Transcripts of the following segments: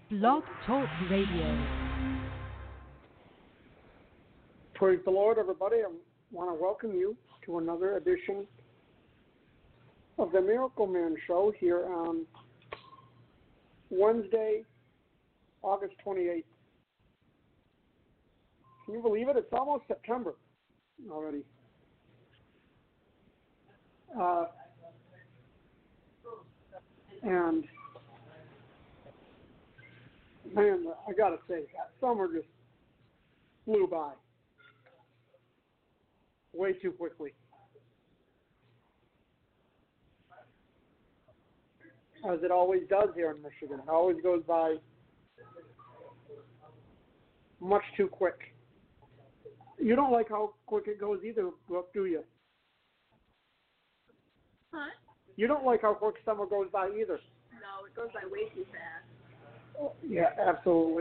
Blog Talk Radio. Praise the Lord, everybody. I want to welcome you to another edition of the Miracle Man Show here on Wednesday, August 28th. Can you believe it? It's almost September already. And man, I gotta say, that summer just flew by way too quickly. As it always does here in Michigan. It always goes by much too quick. You don't like how quick it goes either, Brooke, do you? Huh? You don't like how quick summer goes by either. No, it goes by way too fast. Oh, yeah, absolutely.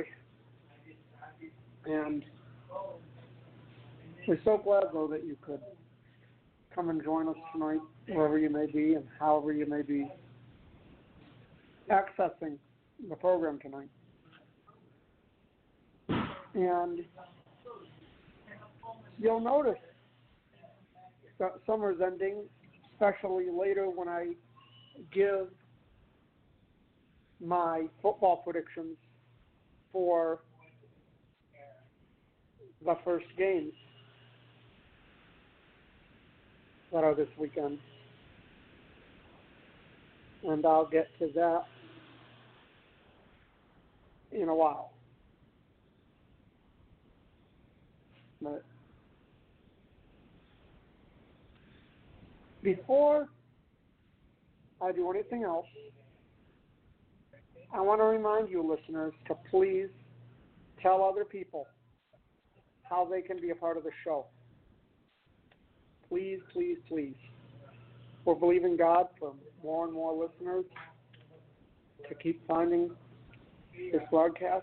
And we're so glad, though, that you could come and join us tonight, wherever you may be and however you may be accessing the program tonight. And you'll notice that summer's ending, especially later when I give my football predictions for the first games that are this weekend. And I'll get to that in a while. But before I do anything else, I want to remind you, listeners, to please tell other people how they can be a part of the show. Please, please, please. We're believing God for more and more listeners to keep finding this broadcast.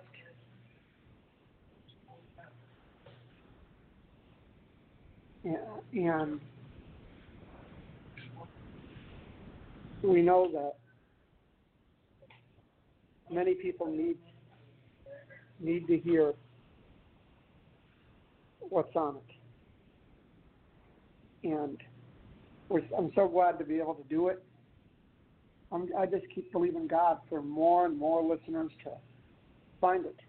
And we know that many people need to hear what's on it. And I'm so glad to be able to do it. I just keep believing God for more and more listeners to find it.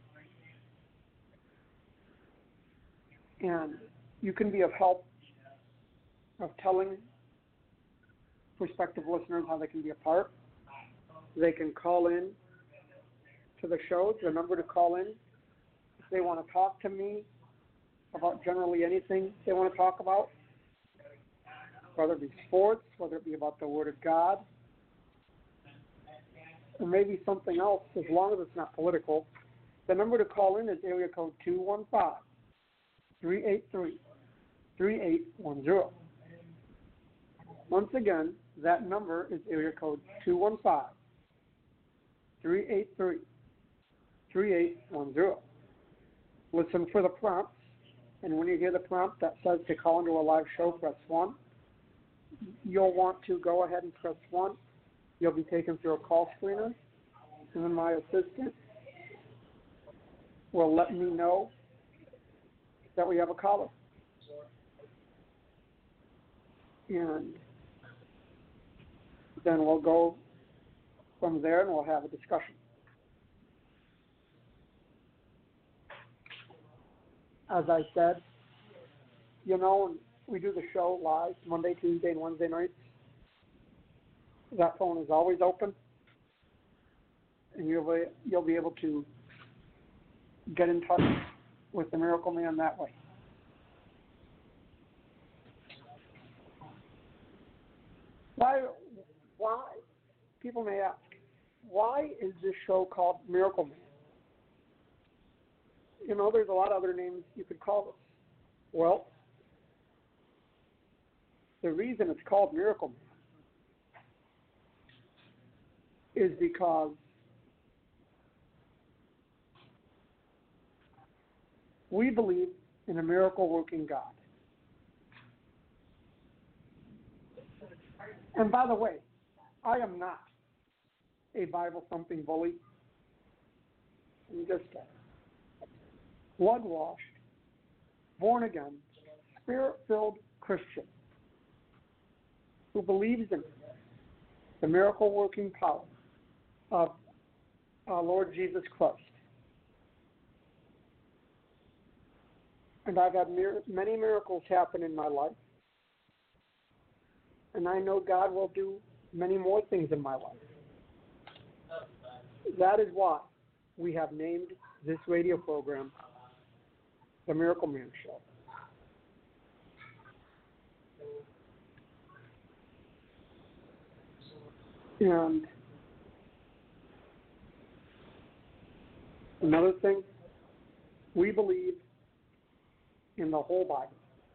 And you can be of help of telling prospective listeners how they can be a part. They can call in to the show. The number to call in if they want to talk to me about generally anything they want to talk about, whether it be sports, whether it be about the Word of God, or maybe something else, as long as it's not political. The number to call in is area code 215-383-3810. Once again, that number is area code 215-383-3810. Listen for the prompts, and when you hear the prompt that says to call into a live show, press 1. You'll want to go ahead and press 1. You'll be taken through a call screener, and then my assistant will let me know that we have a caller. And then we'll go from there and we'll have a discussion. As I said, you know, we do the show live Monday, Tuesday, and Wednesday nights. That phone is always open, and you'll be able to get in touch with the Miracle Man that way. Why? People may ask, why is this show called Miracle Man? You know, there's a lot of other names you could call this. Well, the reason it's called Miracle Man is because we believe in a miracle-working God. And by the way, I am not a Bible-thumping bully. I'm just a blood-washed, born-again, Spirit-filled Christian who believes in the miracle-working power of our Lord Jesus Christ. And I've had many miracles happen in my life. And I know God will do many more things in my life. That is why we have named this radio program The Miracle Man Show. And another thing, we believe in the whole Bible.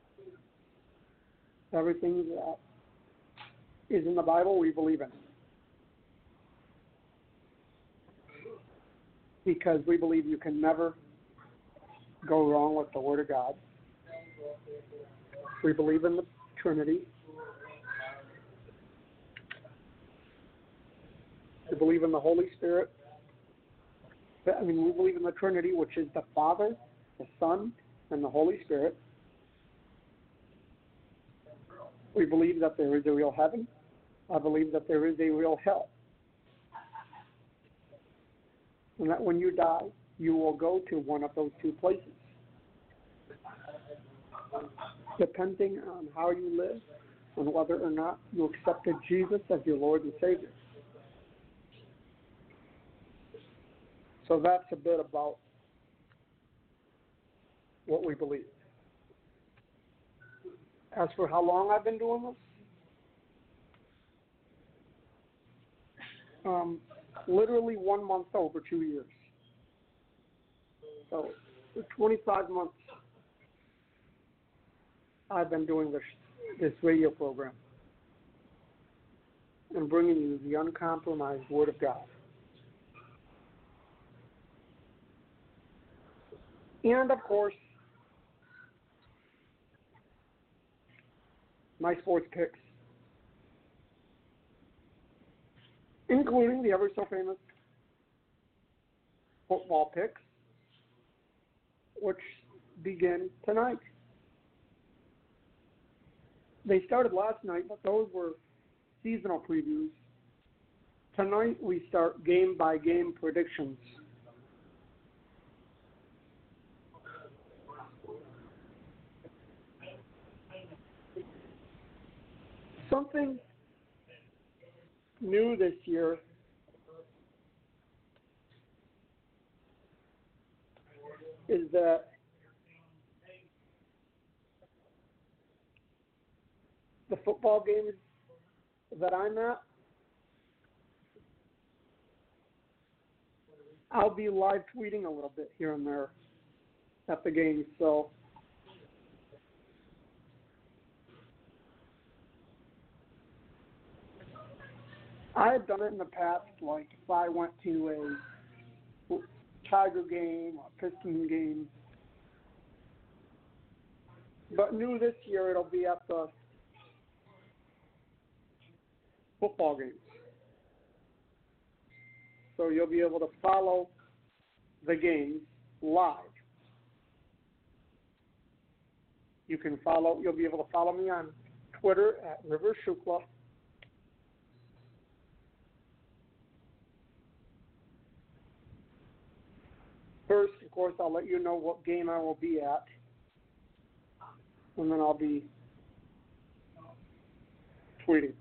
Everything that is in the Bible, we believe in. Because we believe you can never go wrong with the Word of God. We believe in the Trinity. We believe in the Holy Spirit. We believe in the Trinity, which is the Father, the Son, and the Holy Spirit. We believe that there is a real heaven. I believe that there is a real hell. And that when you die, you will go to one of those two places. Depending on how you live and whether or not you accepted Jesus as your Lord and Savior. So that's a bit about what we believe. As for how long I've been doing this, literally 1 month over 2 years. So for 25 months, I've been doing this radio program and bringing you the uncompromised Word of God. And, of course, my sports picks, including the ever-so-famous football picks, which begin tonight. They started last night, but those were seasonal previews. Tonight we start game-by-game predictions. Something new this year is that the football games that I'm at, I'll be live tweeting a little bit here and there at the games. So I have done it in the past, like if I went to a Tiger game or Piston game. But new this year, it'll be at the football games. So you'll be able to follow the games live. You'll be able to follow me on Twitter at River Shukla. First, of course, I'll let you know what game I will be at, and then I'll be tweeting.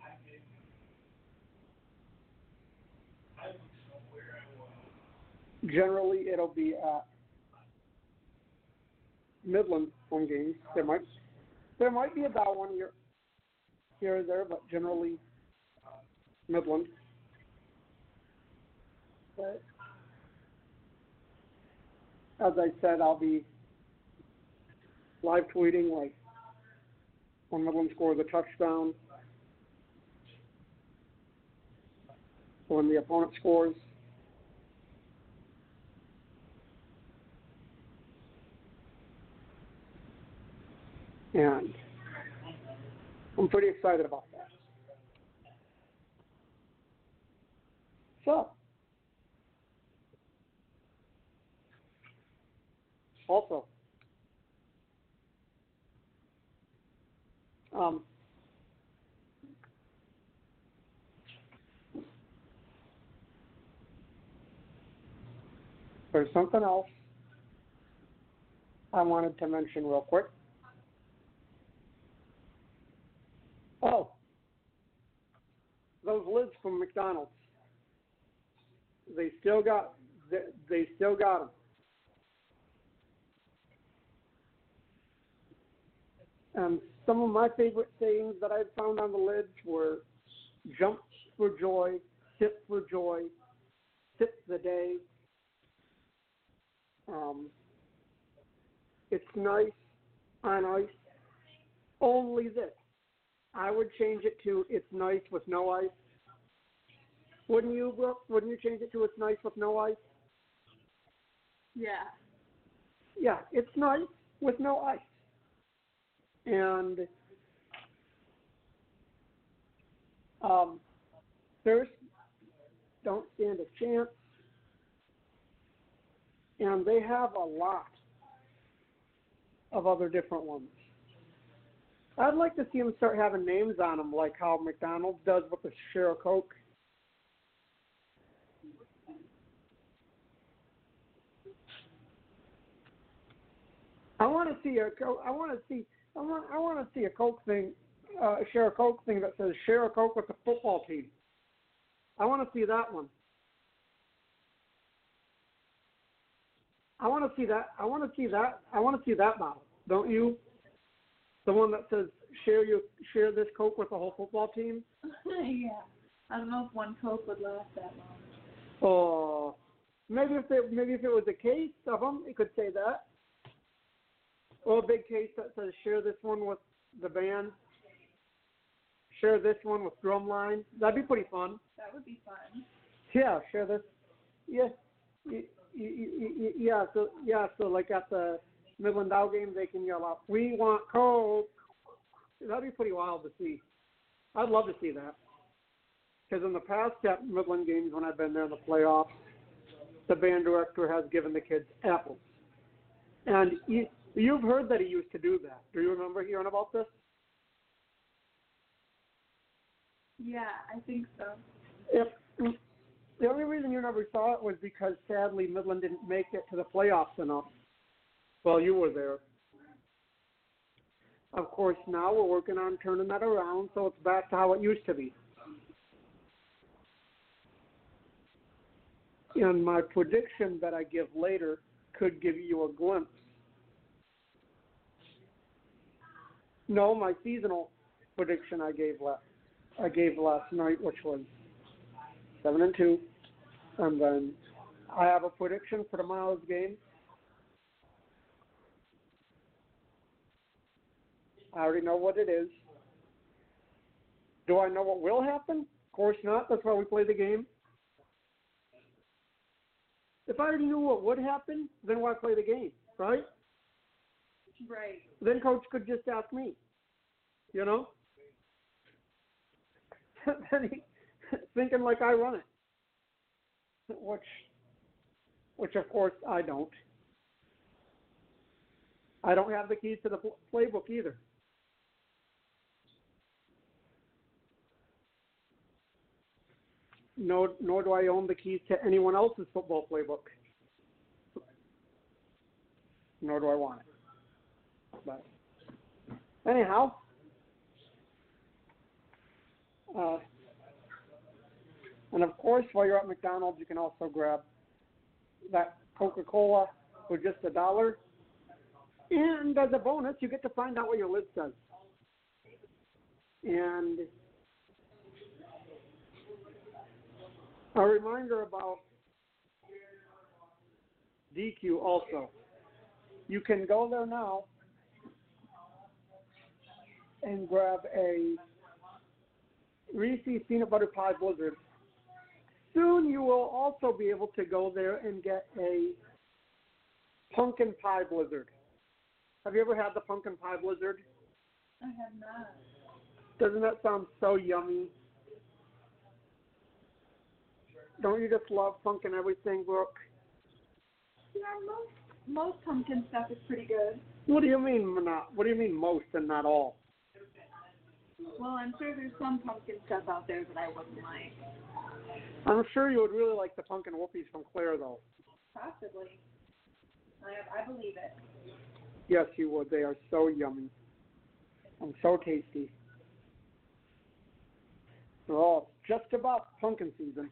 Generally, it'll be at Midland home games. There might be about one here or there, but generally Midland. But as I said, I'll be live tweeting like when Midland scores a touchdown, when the opponent scores. And I'm pretty excited about that. So, also. There's something else I wanted to mention real quick. Oh, those lids from McDonald's. They still got them. Some of my favorite sayings that I've found on the lids were jump for joy, sip for joy, sip the day. It's nice on ice. Only this. I would change it to it's nice with no ice. Wouldn't you, Brooke? Wouldn't you change it to it's nice with no ice? Yeah. Yeah, it's nice with no ice. And thirst don't stand a chance. And they have a lot of other different ones. I'd like to see them start having names on them, like how McDonald's does with the Share a Coke. I want to see a Coke thing, Share a Coke thing that says Share a Coke with the football team. I want to see that one. I want to see that model. Don't you? The one that says share this Coke with the whole football team. Yeah. I don't know if one Coke would last that long. Oh, maybe if it was a case of them, it could say that. Or a big case that says share this one with the band. Share this one with Drumline. That'd be pretty fun. That would be fun. Yeah, share this. Yes. Yeah. So like at the Midland Dow game, they can yell out, "We want Coke." That'd be pretty wild to see. I'd love to see that. Because in the past at Midland games, when I've been there in the playoffs, the band director has given the kids apples. And you've heard that he used to do that. Do you remember hearing about this? Yeah, I think so. The only reason you never saw it was because, sadly, Midland didn't make it to the playoffs enough while you were there. Of course, now we're working on turning that around, so it's back to how it used to be. And my prediction that I give later could give you a glimpse. No, my seasonal prediction I gave last night, which was 7-2, and then I have a prediction for tomorrow's game. I already know what it is. Do I know what will happen? Of course not. That's why we play the game. If I already knew what would happen, then why play the game, right? Right. Then Coach could just ask me, you know? Then he, thinking like I run it, which of course I don't. I don't have the keys to the playbook either. Nor do I own the keys to anyone else's football playbook. Nor do I want it. But anyhow, and of course, while you're at McDonald's, you can also grab that Coca-Cola for just $1. And as a bonus, you get to find out what your list says. And a reminder about DQ also. You can go there now and grab a Reese's Peanut Butter Pie Blizzard. Soon you will also be able to go there and get a Pumpkin Pie Blizzard. Have you ever had the Pumpkin Pie Blizzard? I have not. Doesn't that sound so yummy? Don't you just love pumpkin everything, Brooke? Yeah, I love most pumpkin stuff is pretty good. What do you mean not? What do you mean most and not all? Well, I'm sure there's some pumpkin stuff out there that I wouldn't like. I'm sure you would really like the pumpkin whoopies from Claire, though. Possibly. I believe it. Yes, you would. They are so yummy and so tasty. They're all just about pumpkin season.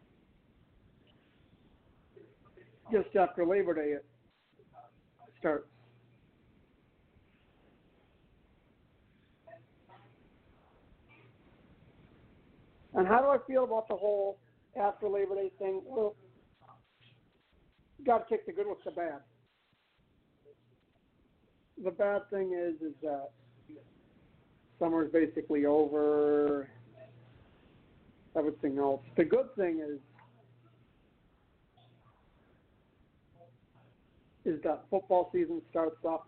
Just after Labor Day, it starts. And how do I feel about the whole after Labor Day thing? Well, got to take the good with the bad. The bad thing is that summer's basically over. Everything else. The good thing is that football season starts up.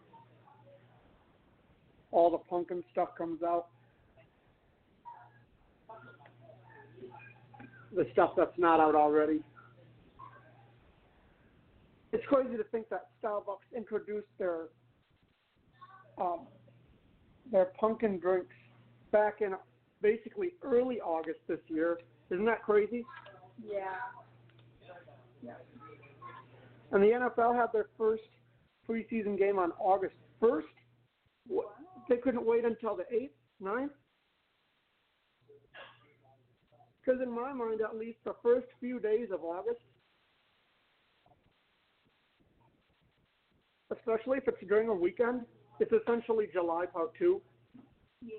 All the pumpkin stuff comes out. The stuff that's not out already. It's crazy to think that Starbucks introduced their pumpkin drinks back in basically early August this year. Isn't that crazy? Yeah. And the NFL had their first preseason game on August 1st. They couldn't wait until the 8th, 9th. Because in my mind, at least the first few days of August, especially if it's during a weekend, it's essentially July Part 2. Yeah.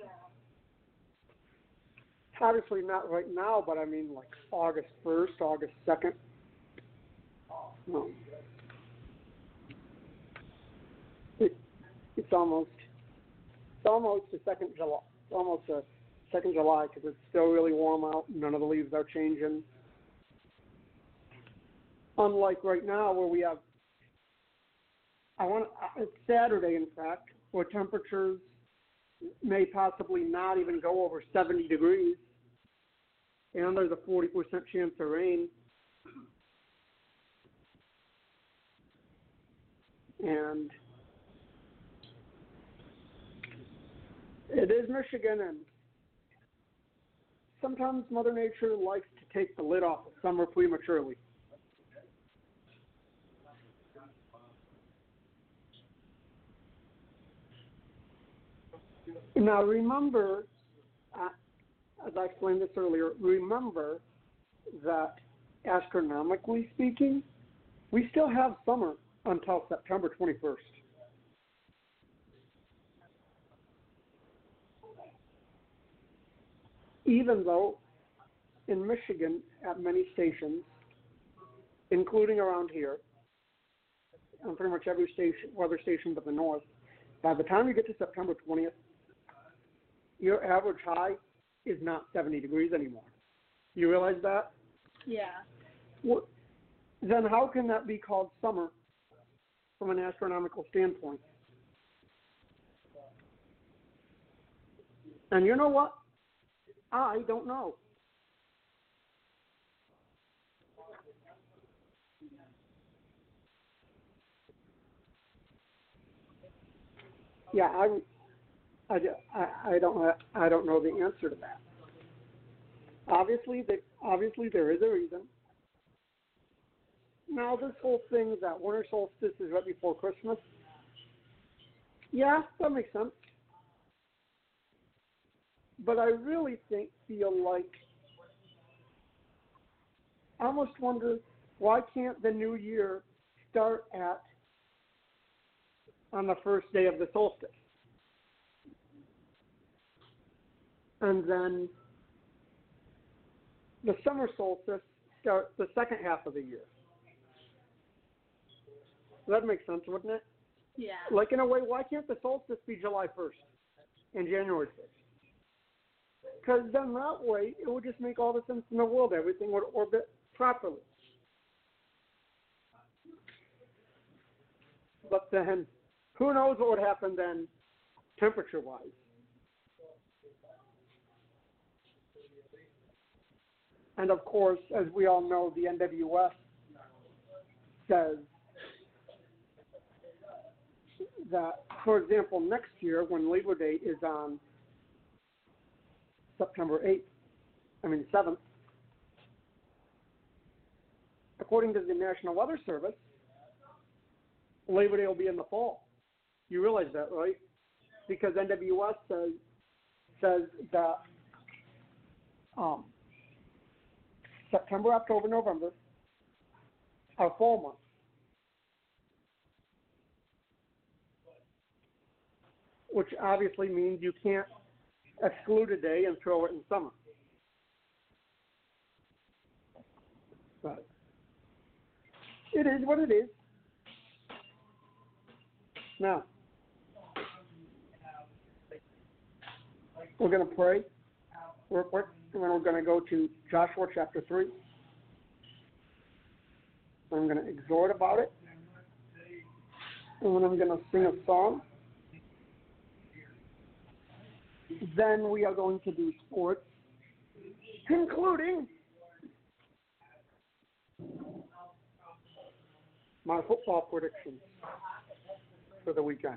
Obviously not right now, but I mean like August 1st, August 2nd. It's almost the 2nd July. It's almost the 2nd July because it's still really warm out. None of the leaves are changing. Unlike right now where we have, it's Saturday in fact, where temperatures may possibly not even go over 70 degrees. And there's a 40% chance of rain. And it is Michigan, and sometimes Mother Nature likes to take the lid off of summer prematurely. Now remember, as I explained this earlier, remember that astronomically speaking, we still have summer until September 21st. Even though in Michigan at many stations, including around here, and pretty much every station, weather station but the north, by the time you get to September 20th, your average high is not 70 degrees anymore. You realize that? Yeah. Well, then how can that be called summer from an astronomical standpoint? And you know what? I don't know. Yeah, I don't know the answer to that. Obviously there is a reason. Now this whole thing that winter solstice is right before Christmas, yeah, that makes sense. But I really feel like, I almost wonder, why can't the new year start on the first day of the solstice? And then the summer solstice starts the second half of the year. That makes sense, wouldn't it? Yeah. Like in a way, why can't the solstice be July 1st and January 1st? Because then that way, it would just make all the sense in the world. Everything would orbit properly. But then, who knows what would happen then, temperature-wise. And of course, as we all know, the NWS says that, for example, next year when Labor Day is on September 7th, according to the National Weather Service, Labor Day will be in the fall. You realize that, right? Because NWS says that September, October, November are fall months. Which obviously means you can't exclude a day and throw it in summer. But it is what it is. Now, we're going to pray real quick, and then we're going to go to Joshua chapter 3. I'm going to exhort about it, and then I'm going to sing a song. Then we are going to do sports, including my football predictions for the weekend.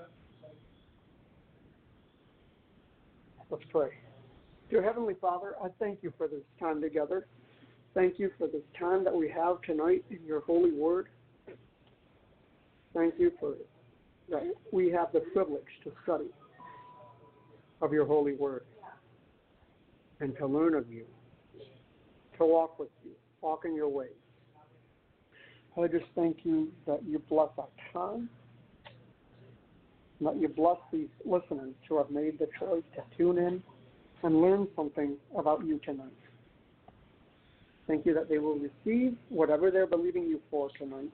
Let's pray. Dear Heavenly Father, I thank you for this time together. Thank you for this time that we have tonight in your holy word. Thank you for that we have the privilege to study of your holy word and to learn of you, to walk with you, walk in your ways. I just thank you that you bless our time, and that you bless these listeners who have made the choice to tune in and learn something about you tonight. Thank you that they will receive whatever they're believing you for tonight.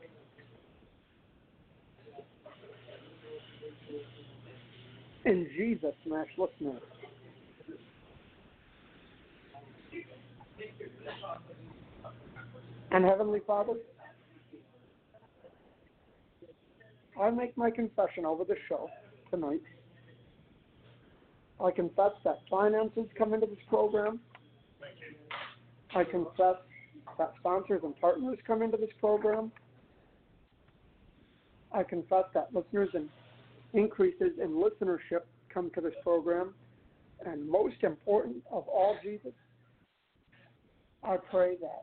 In Jesus' matchless name. And Heavenly Father, I make my confession over the show tonight. I confess that finances come into this program. I confess that sponsors and partners come into this program. I confess that listeners and increases in listenership come to this program. And most important of all, Jesus, I pray that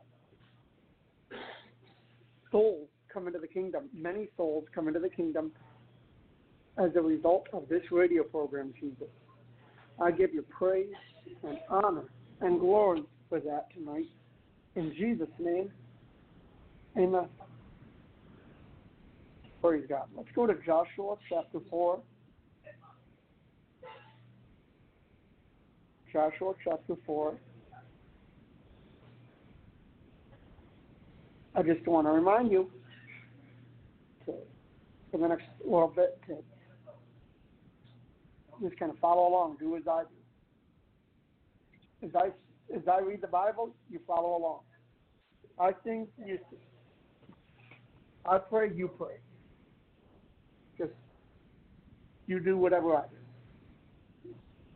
souls come into the kingdom, many souls come into the kingdom as a result of this radio program, Jesus. I give you praise and honor and glory for that tonight. In Jesus' name, amen. Praise God. Let's go to Joshua chapter 4. Joshua chapter 4. I just want to remind you for the next little bit to just kind of follow along, do as I do. As I read the Bible, you follow along. I sing, you sing. I pray, you pray. Just you do whatever I do.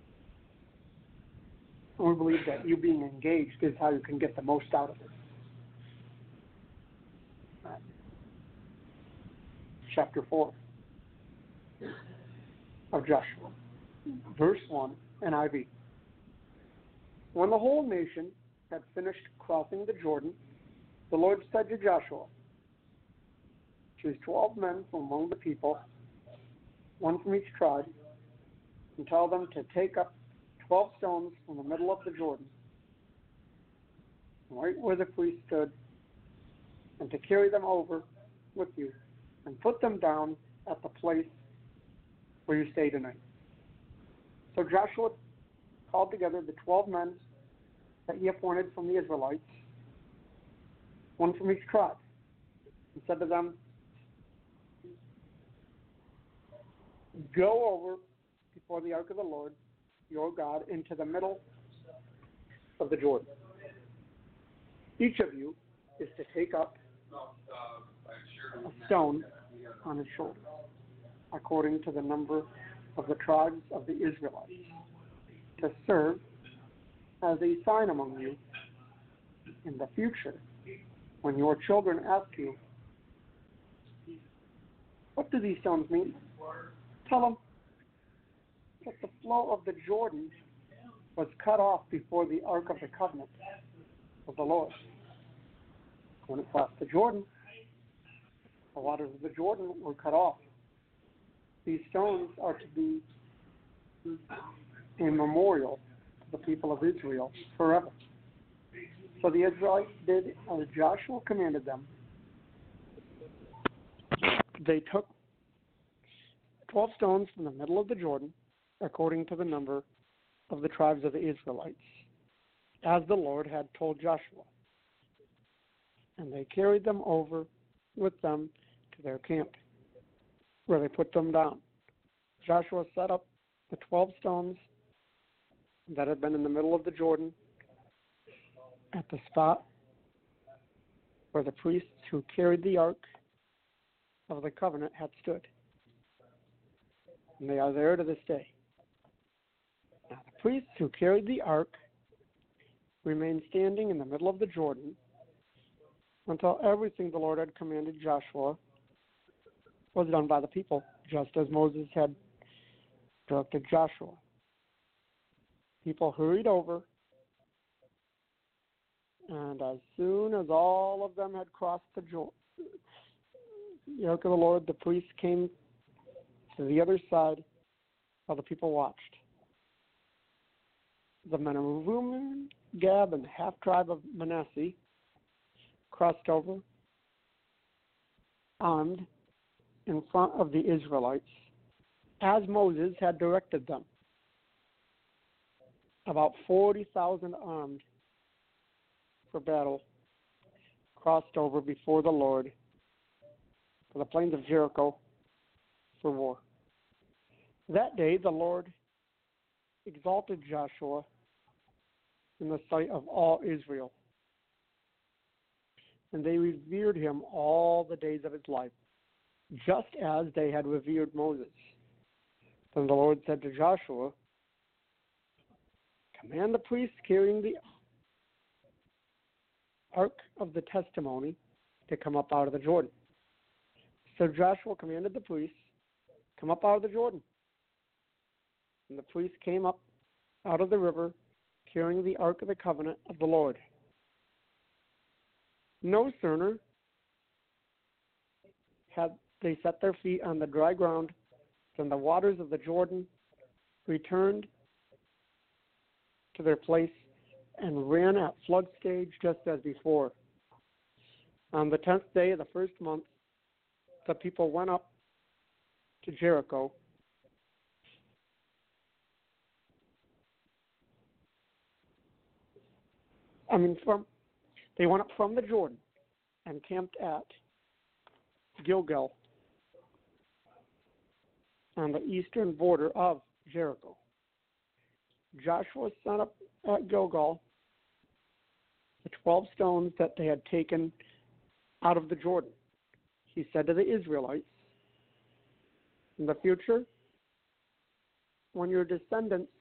And we believe that you being engaged is how you can get the most out of it. Chapter 4 of Joshua, verse 1, NIV. When the whole nation had finished crossing the Jordan, the Lord said to Joshua, choose 12 men from among the people, one from each tribe, and tell them to take up 12 stones from the middle of the Jordan, right where the priest stood, and to carry them over with you, and put them down at the place where you stay tonight. So Joshua called together the 12 men that he appointed from the Israelites, one from each tribe, and said to them, go over before the ark of the Lord, your God, into the middle of the Jordan. Each of you is to take up a stone on his shoulder, according to the number of the tribes of the Israelites, to serve as a sign among you in the future when your children ask you, What do these stones mean? Tell them that the flow of the Jordan was cut off before the Ark of the Covenant of the Lord. When it crossed the Jordan, the waters of the Jordan were cut off. These stones are to be a memorial to the people of Israel forever. So the Israelites did as Joshua commanded them. They took 12 stones from the middle of the Jordan, according to the number of the tribes of the Israelites, as the Lord had told Joshua. And they carried them over with them to their camp, where they put them down. Joshua set up the 12 stones that had been in the middle of the Jordan at the spot where the priests who carried the Ark of the Covenant had stood. And they are there to this day. Now the priests who carried the Ark remained standing in the middle of the Jordan until everything the Lord had commanded Joshua was done by the people, just as Moses had directed Joshua. People hurried over, and as soon as all of them had crossed the Ark of the Lord, the priests came to the other side while the people watched. The men of Reuben, Gad, and the half-tribe of Manasseh crossed over, armed, in front of the Israelites, as Moses had directed them. About 40,000 armed for battle crossed over before the Lord for the plains of Jericho for war. That day the Lord exalted Joshua in the sight of all Israel, and they revered him all the days of his life, just as they had revered Moses. Then the Lord said to Joshua, command the priests carrying the Ark of the Testimony to come up out of the Jordan. So Joshua commanded the priests, come up out of the Jordan. And the priests came up out of the river, carrying the Ark of the Covenant of the Lord. No sooner had they set their feet on the dry ground than the waters of the Jordan returned to their place and ran at flood stage just as before. On the 10th day of the first month, the people went up to Jericho. They went up from the Jordan and camped at Gilgal on the eastern border of Jericho. Joshua set up at Gilgal the 12 stones that they had taken out of the Jordan. He said to the Israelites, in the future, when your descendants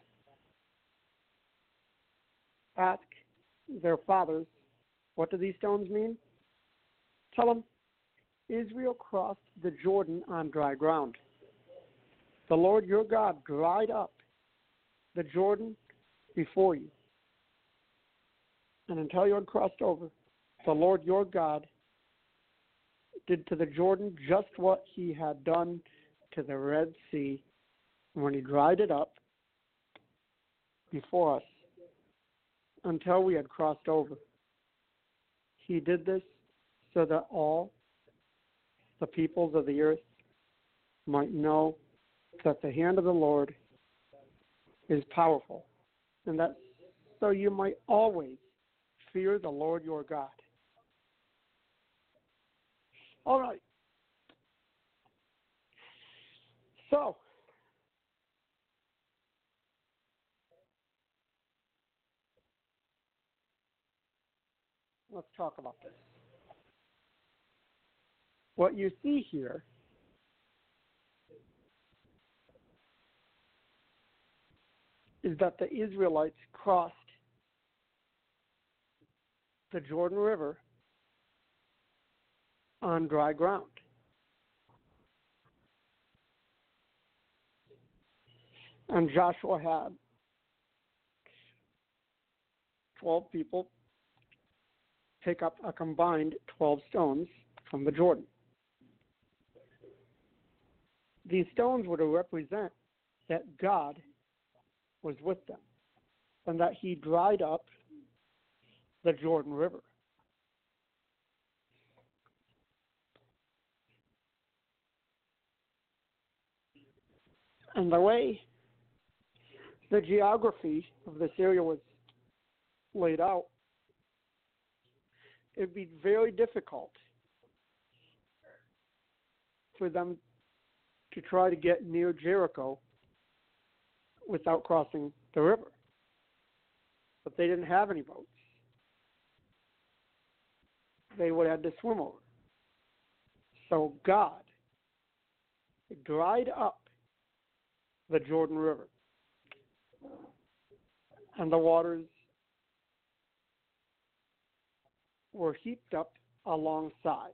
ask their fathers, what do these stones mean? Tell them, Israel crossed the Jordan on dry ground. The Lord your God dried up the Jordan before you. And until you had crossed over, the Lord your God did to the Jordan just what he had done to the Red Sea when he dried it up before us until we had crossed over. He did this so that all the peoples of the earth might know that the hand of the Lord is powerful, and that so you might always fear the Lord your God. All right. So, let's talk about this. What you see here is that the Israelites crossed the Jordan River on dry ground. And Joshua had 12 people pick up a combined 12 stones from the Jordan. These stones were to represent that God was with them and that he dried up the Jordan River. And the way the geography of this area was laid out, it would be very difficult for them to try to get near Jericho without crossing the river. But they didn't have any boats. They would have had to swim over. So God dried up the Jordan River, and the waters were heaped up alongside.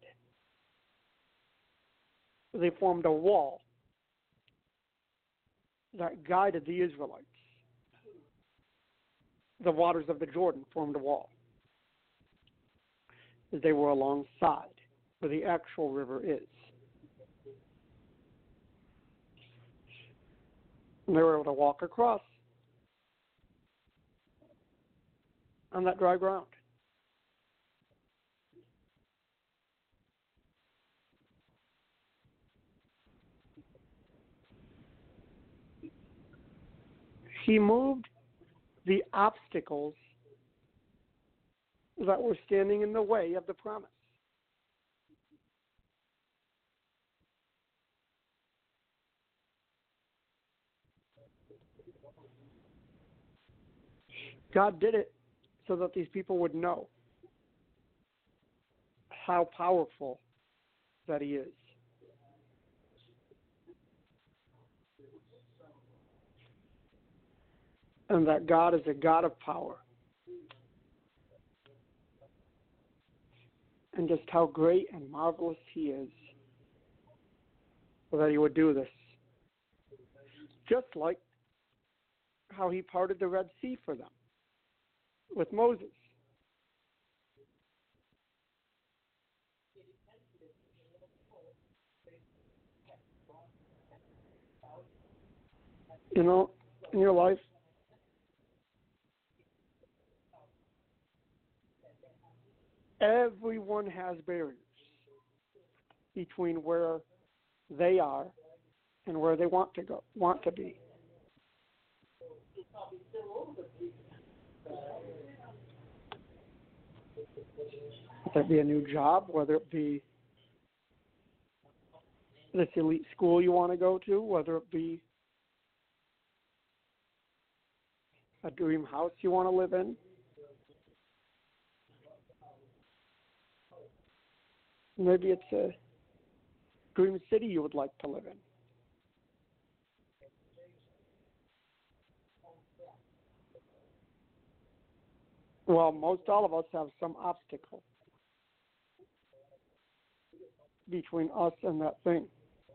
They formed a wall that guided the Israelites. The waters of the Jordan formed a wall. They were alongside where the actual river is. And they were able to walk across on that dry ground. He moved the obstacles that were standing in the way of the promise. God did it so that these people would know how powerful that he is. And that God is a God of power. And just how great and marvelous he is that he would do this. Just like how he parted the Red Sea for them with Moses. You know, in your life, everyone has barriers between where they are and where they want to be. Whether it be a new job, whether it be this elite school you want to go to, whether it be a dream house you want to live in. Maybe it's a dream city you would like to live in. Well, most all of us have some obstacle between us and that thing.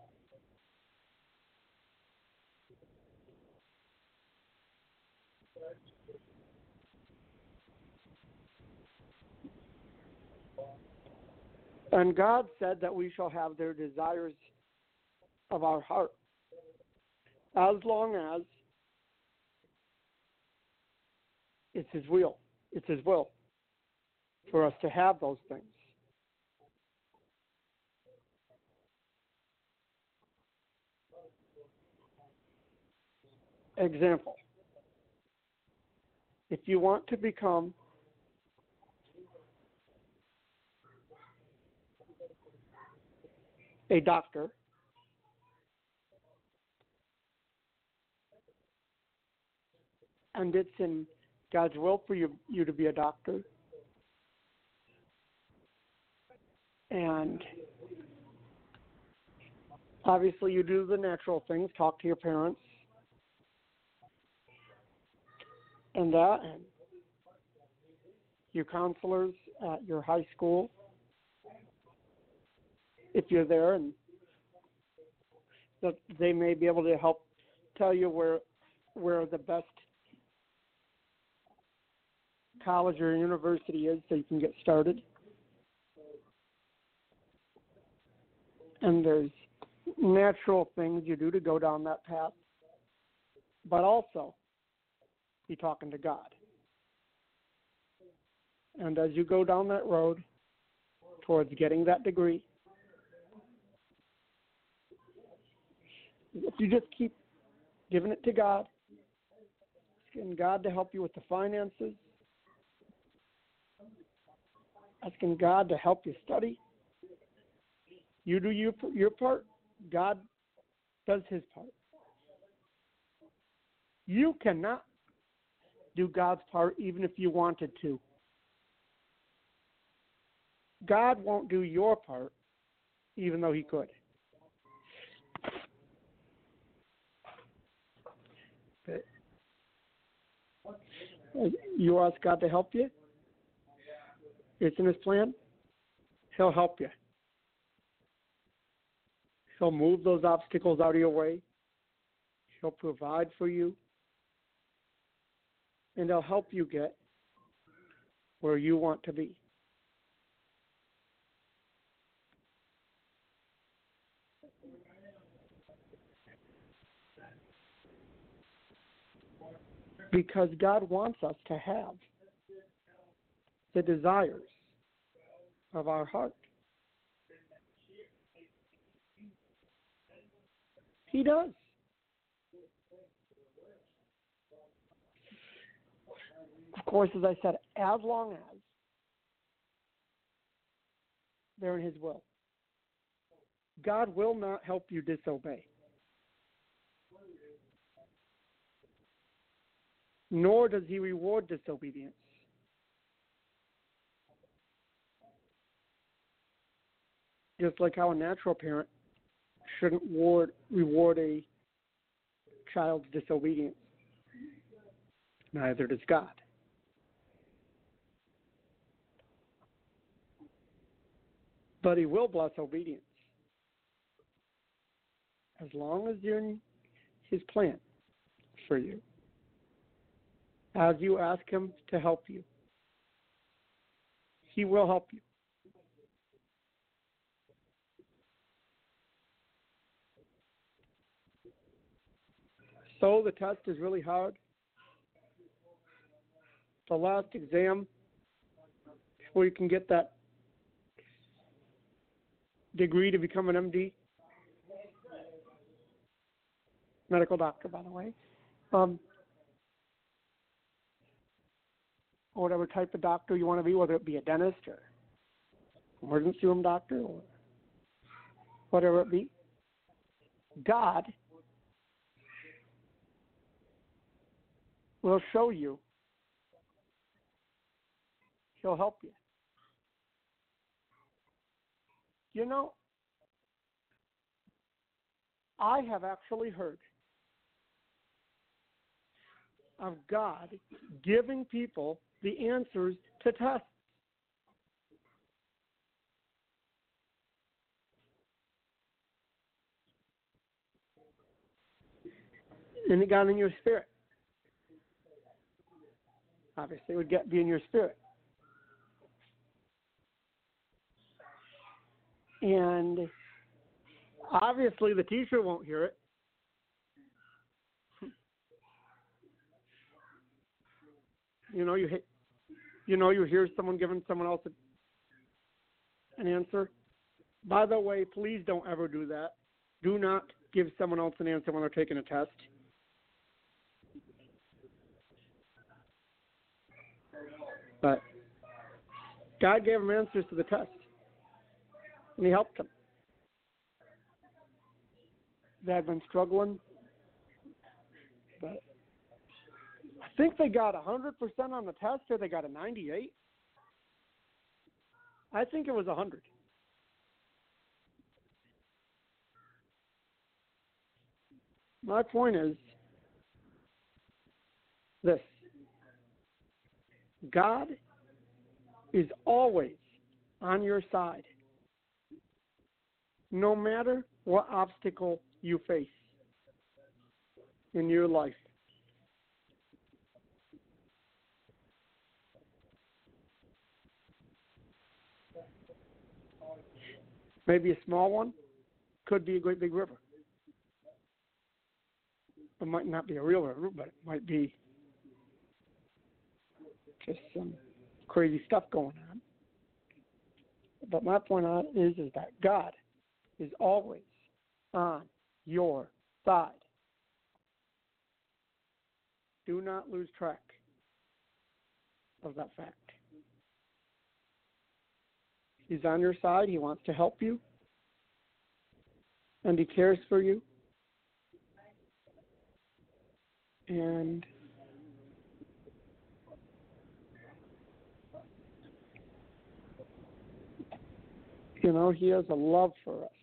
And God said that we shall have their desires of our heart, as long as it's his will. It's his will for us to have those things. Example. If you want to become a doctor, and it's in God's will for you to be a doctor, and obviously you do the natural things, talk to your parents, and your counselors at your high school, if you're there, and that they may be able to help tell you where where the best college or university is so you can get started. And there's natural things you do to go down that path. But also, be talking to God. And as you go down that road towards getting that degree, if you just keep giving it to God, asking God to help you with the finances, asking God to help you study, you do your part, God does his part. You cannot do God's part even if you wanted to. God won't do your part even though he could. But you ask God to help you, it's in his plan, he'll help you. He'll move those obstacles out of your way. He'll provide for you. And he'll help you get where you want to be. Because God wants us to have the desires of our heart. He does. Of course, as I said, as long as they're in his will. God will not help you disobey. Nor does he reward disobedience. Just like how a natural parent shouldn't reward a child's disobedience. Neither does God. But he will bless obedience. As long as you're in his plan for you. As you ask him to help you. He will help you. So the test is really hard. The last exam before you can get that degree to become an MD. Medical doctor, by the way. Or whatever type of doctor you want to be, whether it be a dentist or emergency room doctor or whatever it be. God will show you. He'll help you. You know, I have actually heard of God giving people the answers to tests. And it got in your spirit. Obviously, it would be in your spirit. And obviously, the teacher won't hear it. You hear someone giving someone else an answer. By the way, please don't ever do that. Do not give someone else an answer when they're taking a test. But God gave them answers to the test, and he helped them. They had been struggling, but I think they got 100% on the test, or they got a 98. I think it was 100. My point is this. God is always on your side, no matter what obstacle you face in your life. Maybe a small one, could be a great big river. It might not be a real river, but it might be just some crazy stuff going on. But my point on it is that God is always on your side. Do not lose track of that fact. He's on your side. He wants to help you. And he cares for you. And he has a love for us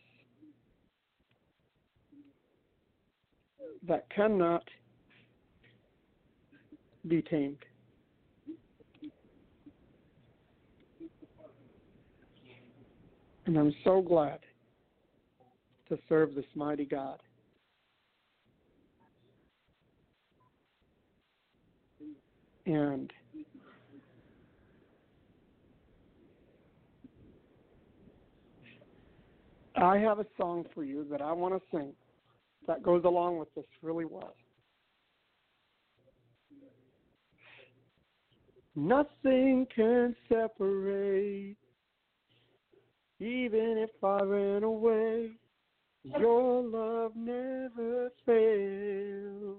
that cannot be tamed. And I'm so glad to serve this mighty God. And I have a song for you that I want to sing that goes along with this really well. Nothing can separate, even if I ran away. Your love never fails.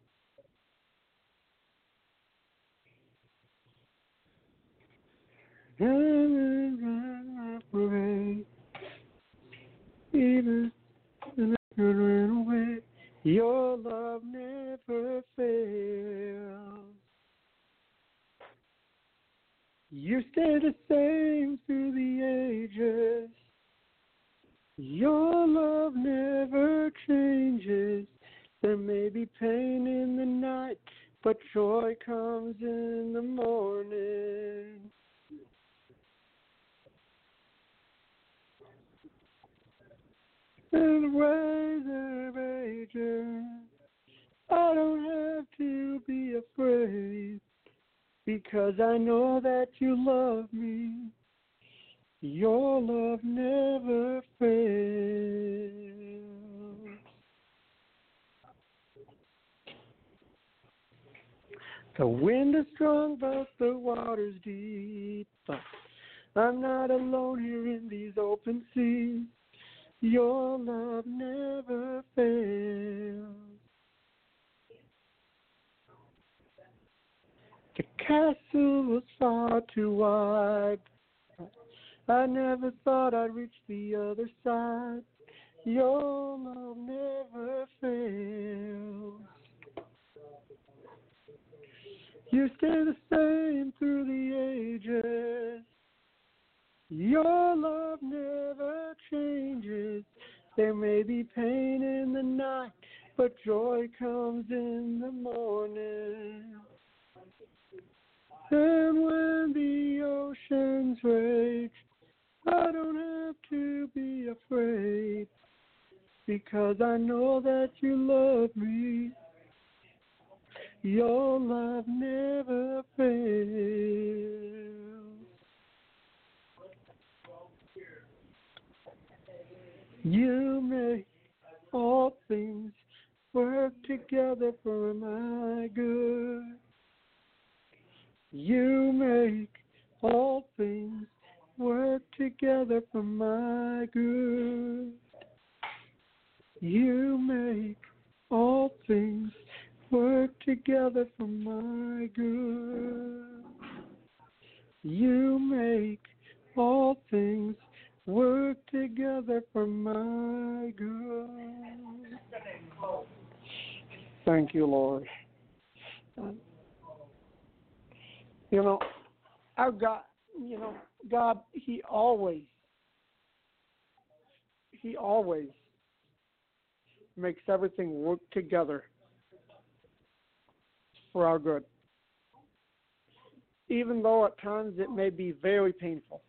Even if I ran away, your love never fails. You stay the same through the ages. Your love never changes. There may be pain in the night, but joy comes in the morning. In the ways of ages, I don't have to be afraid, because I know that you love me. Your love never fails. The wind is strong, but the water's deep. I'm not alone here in these open seas. Your love never fails. The castle was far too wide. I never thought I'd reach the other side. Your love never fails. You stay the same through the ages. Your love never changes. There may be pain in the night, but joy comes in the morning. And when the oceans rage, I don't have to be afraid, because I know that you love me. Your love never fails. You make all things work together for my good. You make all things work together for my good. You make all things work together for my good. You make all things work together for my good. Thank you, Lord. Our God, God, He always makes everything work together for our good, even though at times it may be very painful.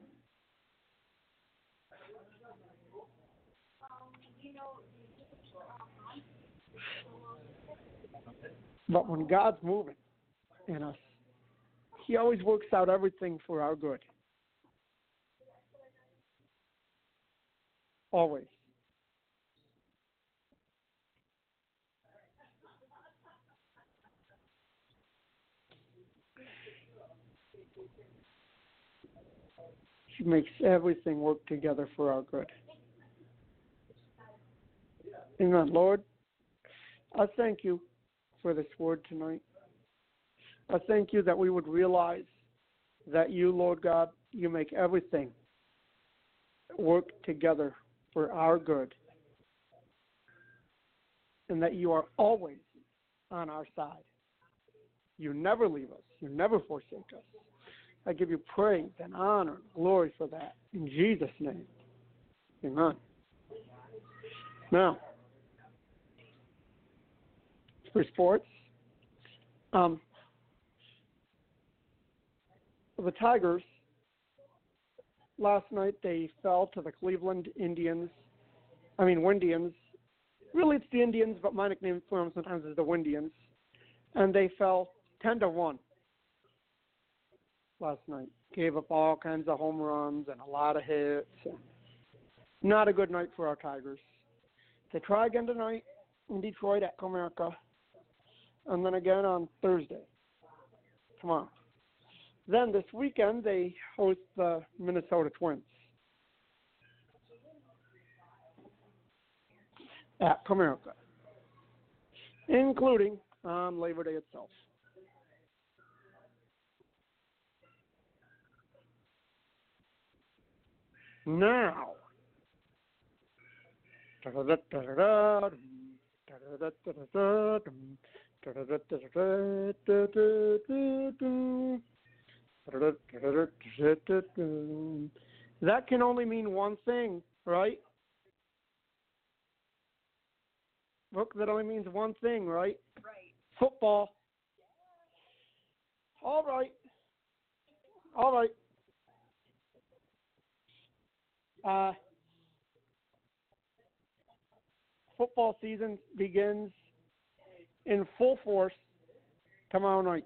But when God's moving in us, He always works out everything for our good. always. She makes everything work together for our good. Amen. Lord, I thank you for this word tonight. I thank you that we would realize that you, Lord God, you make everything work together for our good, and that you are always on our side. You never leave us. You never forsake us. I give you praise and honor and glory for that. In Jesus' name. Amen. Now, for sports, the Tigers, last night they fell to the Cleveland Windians. Really, it's the Indians, but my nickname for them sometimes is the Windians. And they fell 10-1 last night. Gave up all kinds of home runs and a lot of hits. Not a good night for our Tigers. They try again tonight in Detroit at Comerica, and then again on Thursday, tomorrow. Then this weekend they host the Minnesota Twins at Comerica, including on Labor Day itself. Now, that can only mean one thing, right? Look, that only means one thing, right? Right. Football. All right. Football season begins in full force tomorrow night.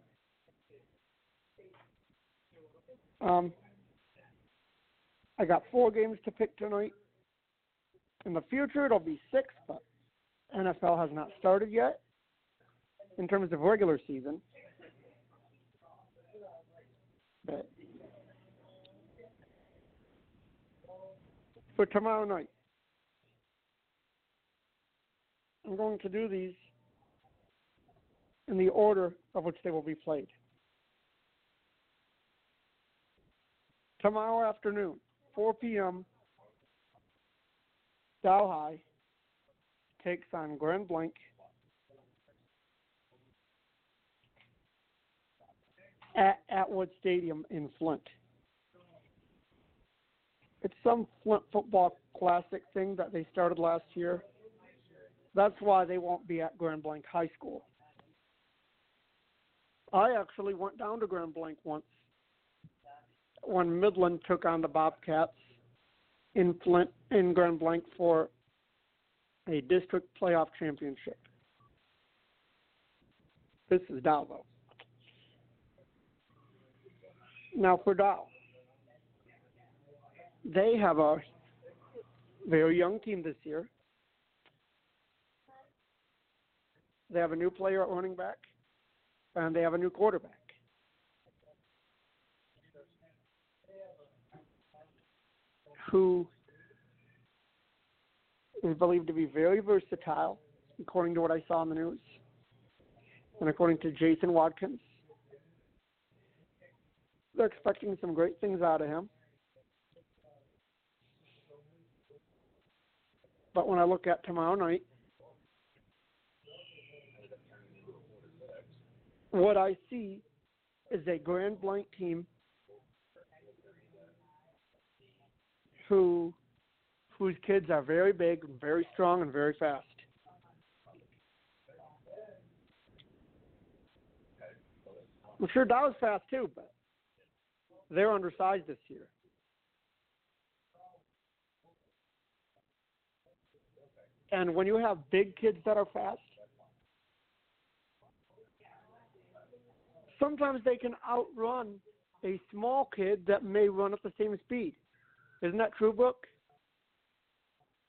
I got 4 games to pick tonight. In the future, it'll be 6, but NFL has not started yet in terms of regular season. But for tomorrow night, I'm going to do these in the order of which they will be played. Tomorrow afternoon, 4 p.m., Dow High takes on Grand Blanc at Atwood Stadium in Flint. It's some Flint football classic thing that they started last year. That's why they won't be at Grand Blanc High School. I actually went down to Grand Blanc once when Midland took on the Bobcats in Grand Blanc for a district playoff championship. This is Dow, though. Now for Dow, they have a very young team this year. They have a new player at running back, and they have a new quarterback. Who is believed to be very versatile, according to what I saw in the news, and according to Jason Watkins. They're expecting some great things out of him. But when I look at tomorrow night, what I see is a Grand Blanc team whose kids are very big, and very strong, and very fast. I'm sure Dow's fast too, but they're undersized this year. And when you have big kids that are fast, sometimes they can outrun a small kid that may run at the same speed. Isn't that true, Brooke?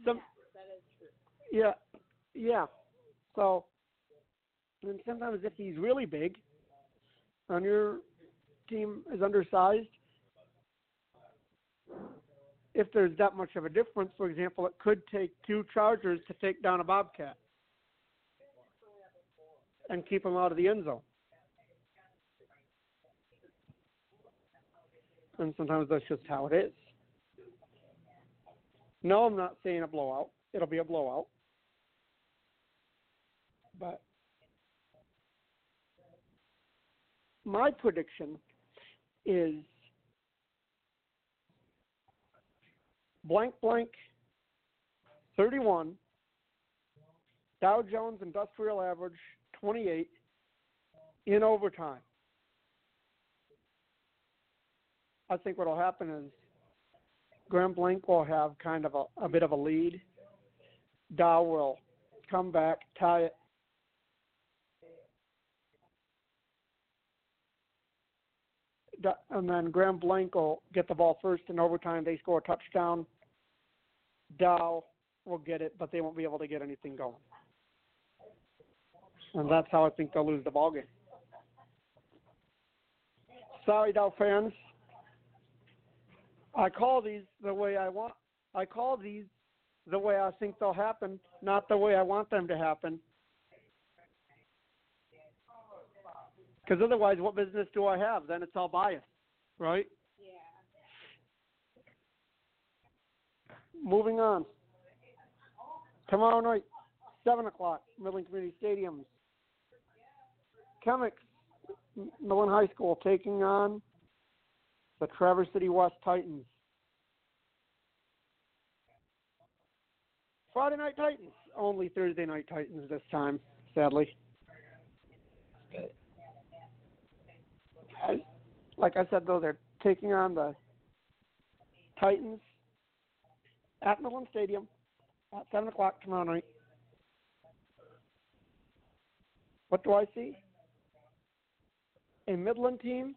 Some, that is true. yeah. So, and sometimes if he's really big, and your team is undersized, if there's that much of a difference, for example, it could take 2 Chargers to take down a Bobcat and keep them out of the end zone. And sometimes that's just how it is. No, I'm not saying a blowout. It'll be a blowout. But my prediction is blank 31, Dow Jones Industrial Average 28 in overtime. I think what will happen is Graham Blank will have kind of a bit of a lead. Dow will come back, tie it. And then Graham Blank will get the ball first in overtime. They score a touchdown. Dow will get it, but they won't be able to get anything going. And that's how I think they'll lose the ball game. Sorry, Dow fans. I call these the way I want. I call these the way I think they'll happen, not the way I want them to happen. Because otherwise, what business do I have? Then it's all biased, right? Yeah. Moving on. Tomorrow night, 7 o'clock, Midland Community Stadium. Chemics, Midland High School, taking on the Traverse City West Titans. Friday Night Titans, only Thursday Night Titans this time, sadly. Like I said, though, they're taking on the Titans at Midland Stadium at 7 o'clock tomorrow night. What do I see? A Midland team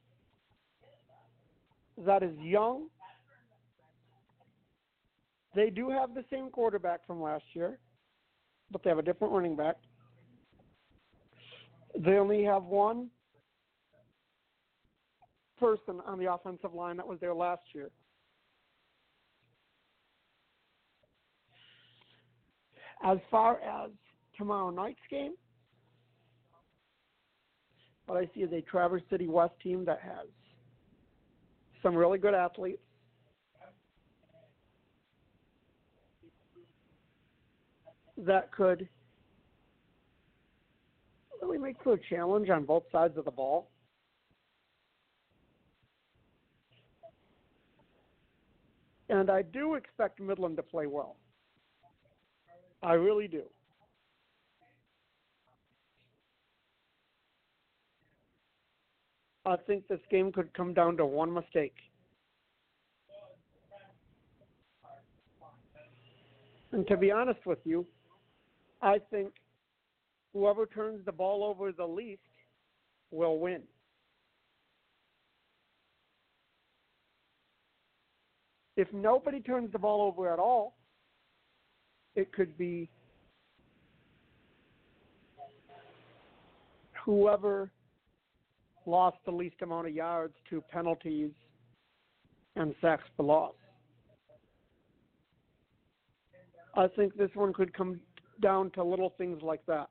that is young. They do have the same quarterback from last year, but they have a different running back. They only have one person on the offensive line that was there last year. As far as tomorrow night's game, what I see is a Traverse City West team that has some really good athletes. That could really make for a challenge on both sides of the ball. And I do expect Midland to play well. I really do. I think this game could come down to one mistake. And to be honest with you, I think whoever turns the ball over the least will win. If nobody turns the ball over at all, it could be whoever lost the least amount of yards to penalties and sacks for loss. I think this one could come down to little things like that.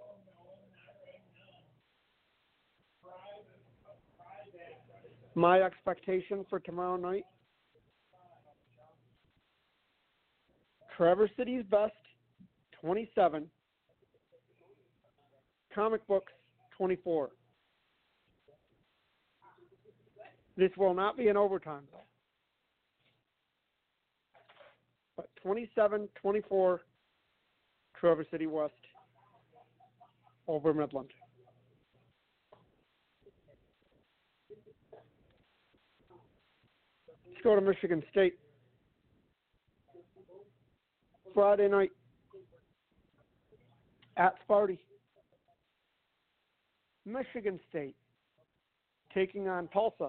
My expectation for tomorrow night, Traverse City's best, 27. Comic Books, 24. This will not be an overtime, though. But 27-24, Traverse City West over Midland. Let's go to Michigan State. Friday night at Sparty. Michigan State taking on Tulsa.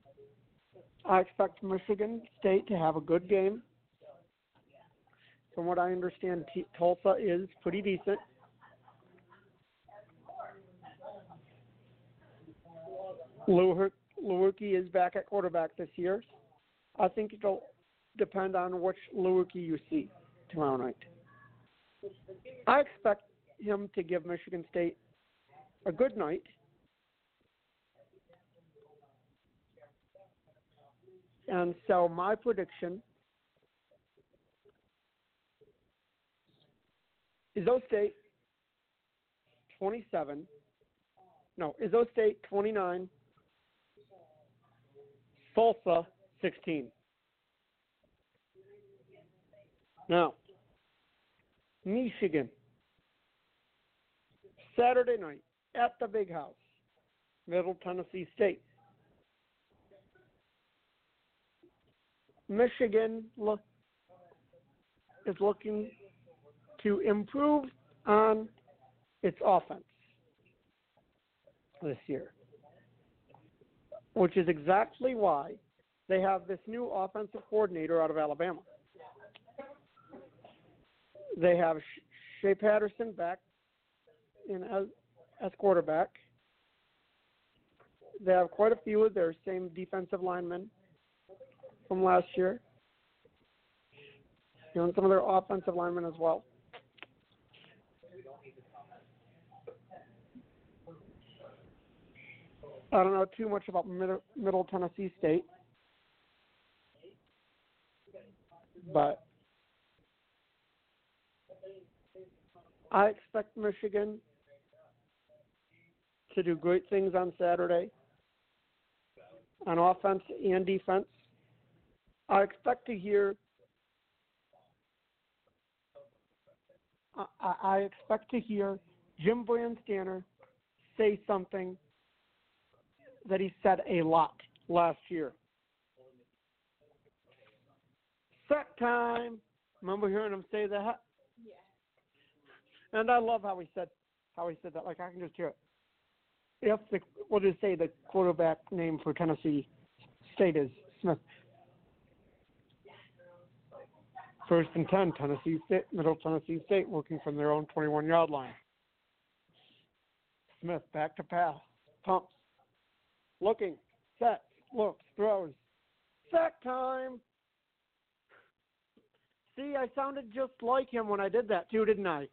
I expect Michigan State to have a good game. From what I understand, Tulsa is pretty decent. Lewerke is back at quarterback this year. I think it'll depend on which Lewerke you see tomorrow night. I expect him to give Michigan State a good night. And so my prediction is Izzo State 29, Tulsa 16. Now, Michigan, Saturday night at the Big House, Middle Tennessee State. Michigan is looking to improve on its offense this year, which is exactly why they have this new offensive coordinator out of Alabama. They have Shea Patterson back in as quarterback. They have quite a few of their same defensive linemen from last year, and some of their offensive linemen as well. I don't know too much about Middle Tennessee State, but I expect Michigan to do great things on Saturday on offense and defense. I expect to hear Jim Brandstatter say something that he said a lot last year. Sack time. Remember hearing him say that? Yeah. And I love how he said that. Like I can just hear it. What did it say? The quarterback name for Tennessee State is Smith. 1st and 10, Tennessee State, Middle Tennessee State, working from their own 21-yard line. Smith back to pass, pumps, looking, sets, looks, throws. Sack time. See, I sounded just like him when I did that too, didn't I?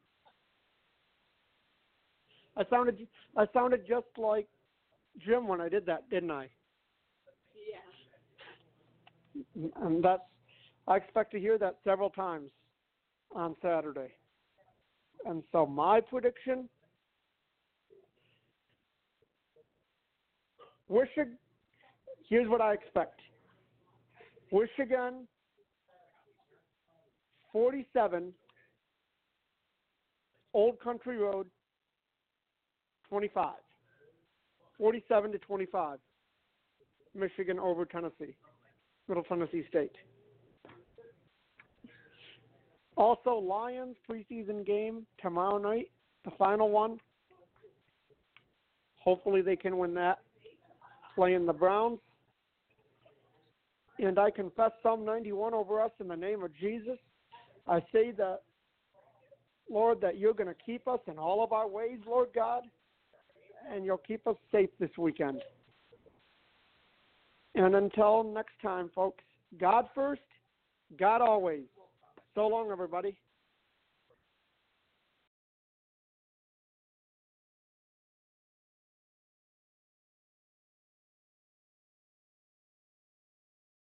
I sounded just like Jim when I did that, didn't I? Yeah. And I expect to hear that several times on Saturday. And so my prediction, here's what I expect. Michigan 47, Old Country Road 25. 47 to 25. Michigan over Tennessee, Middle Tennessee State. Also, Lions preseason game tomorrow night, the final one. Hopefully they can win that, playing the Browns. And I confess Psalm 91 over us in the name of Jesus. I say that, Lord, that you're going to keep us in all of our ways, Lord God, and you'll keep us safe this weekend. And until next time, folks, God first, God always. So long, everybody.